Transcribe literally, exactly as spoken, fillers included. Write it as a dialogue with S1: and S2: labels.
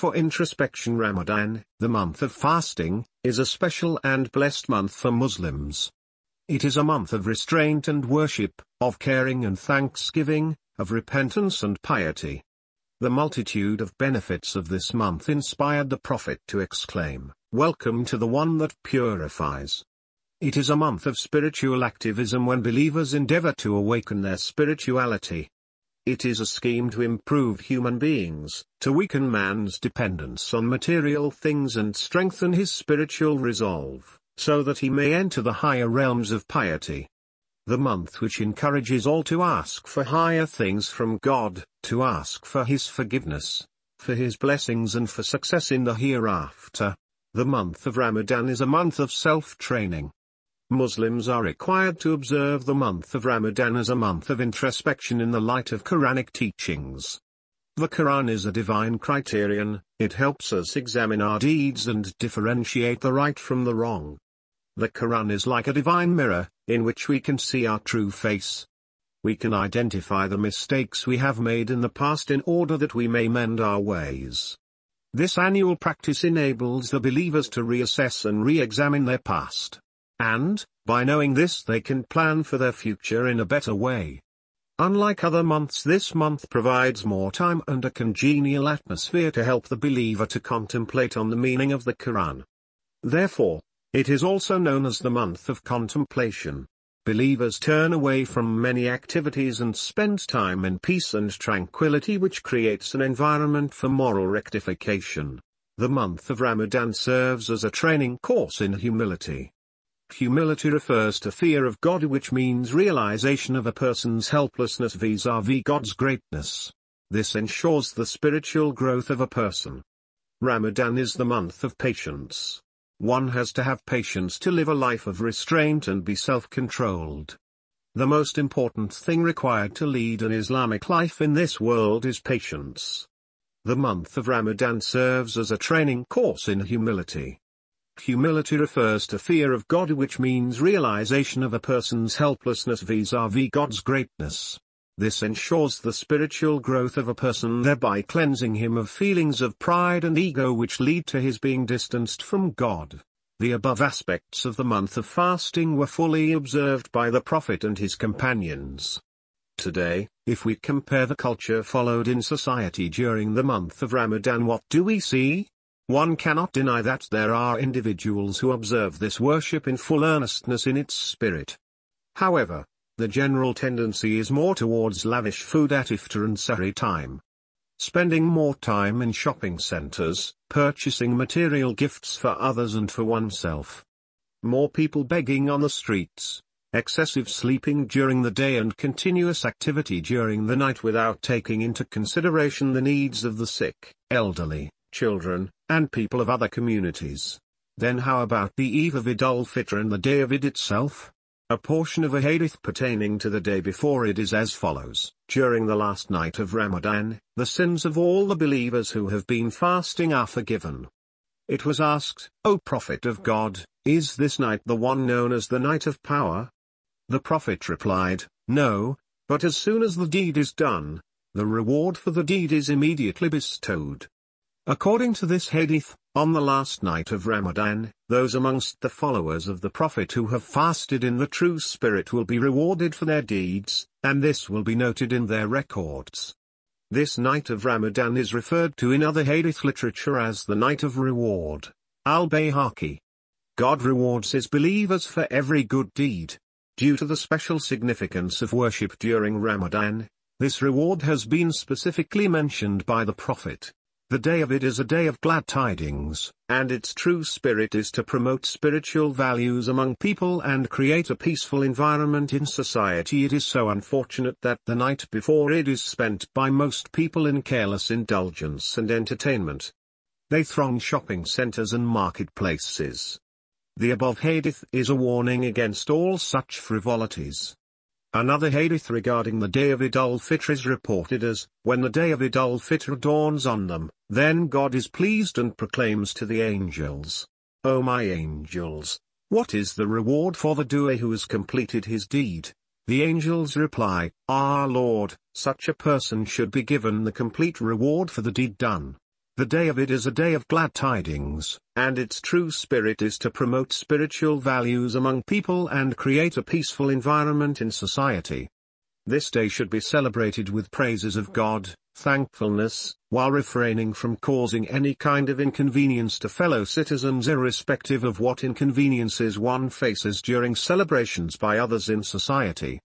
S1: for introspection. Ramadan, the month of fasting, is a special and blessed month for Muslims. It is a month of restraint and worship, of caring and thanksgiving, of repentance and piety. The multitude of benefits of this month inspired the Prophet to exclaim, "Welcome to the one that purifies." It is a month of spiritual activism when believers endeavor to awaken their spirituality. It is a scheme to improve human beings, to weaken man's dependence on material things and strengthen his spiritual resolve, so that he may enter the higher realms of piety. The month which encourages all to ask for higher things from God, to ask for His forgiveness, for His blessings and for success in the hereafter. The month of Ramadan is a month of self-training. Muslims are required to observe the month of Ramadan as a month of introspection in the light of Quranic teachings. The Quran is a divine criterion, it helps us examine our deeds and differentiate the right from the wrong. The Quran is like a divine mirror, in which we can see our true face. We can identify the mistakes we have made in the past in order that we may mend our ways. This annual practice enables the believers to reassess and re-examine their past. And, by knowing this, they can plan for their future in a better way. Unlike other months, this month provides more time and a congenial atmosphere to help the believer to contemplate on the meaning of the Quran. Therefore, it is also known as the month of contemplation. Believers turn away from many activities and spend time in peace and tranquility, which creates an environment for moral rectification. The month of Ramadan serves as a training course in humility. Humility refers to fear of God, which means realization of a person's helplessness vis-à-vis God's greatness. This ensures the spiritual growth of a person. Ramadan is the month of patience. One has to have patience to live a life of restraint and be self-controlled. The most important thing required to lead an Islamic life in this world is patience. The month of Ramadan serves as a training course in humility. Humility refers to fear of God, which means realization of a person's helplessness vis-à-vis God's greatness. This ensures the spiritual growth of a person, thereby cleansing him of feelings of pride and ego which lead to his being distanced from God. The above aspects of the month of fasting were fully observed by the Prophet and his companions. Today, if we compare the culture followed in society during the month of Ramadan, what do we see? One cannot deny that there are individuals who observe this worship in full earnestness in its spirit. However, the general tendency is more towards lavish food at iftar and sahri time. Spending more time in shopping centers, purchasing material gifts for others and for oneself. More people begging on the streets, excessive sleeping during the day and continuous activity during the night without taking into consideration the needs of the sick, elderly, children, and people of other communities. Then how about the eve of Eid al-Fitr and the day of Eid itself? A portion of a hadith pertaining to the day before Eid is as follows: during the last night of Ramadan, the sins of all the believers who have been fasting are forgiven. It was asked, O Prophet of God, is this night the one known as the night of power? The Prophet replied, no, but as soon as the deed is done, the reward for the deed is immediately bestowed. According to this hadith, on the last night of Ramadan, those amongst the followers of the Prophet who have fasted in the true spirit will be rewarded for their deeds, and this will be noted in their records. This night of Ramadan is referred to in other hadith literature as the night of reward. Al-Bayhaqi. God rewards his believers for every good deed. Due to the special significance of worship during Ramadan, this reward has been specifically mentioned by the Prophet. The day of it is a day of glad tidings, and its true spirit is to promote spiritual values among people and create a peaceful environment in society. It is so unfortunate that the night before Eid is spent by most people in careless indulgence and entertainment. They throng shopping centers and marketplaces. The above hadith is a warning against all such frivolities. Another hadith regarding the day of Eid al-Fitr is reported as, when the day of Eid al-Fitr dawns on them, then God is pleased and proclaims to the angels, O my angels, what is the reward for the doer who has completed his deed? The angels reply, Our Lord, such a person should be given the complete reward for the deed done. The day of it is a day of glad tidings, and its true spirit is to promote spiritual values among people and create a peaceful environment in society. This day should be celebrated with praises of God, thankfulness, while refraining from causing any kind of inconvenience to fellow citizens irrespective of what inconveniences one faces during celebrations by others in society.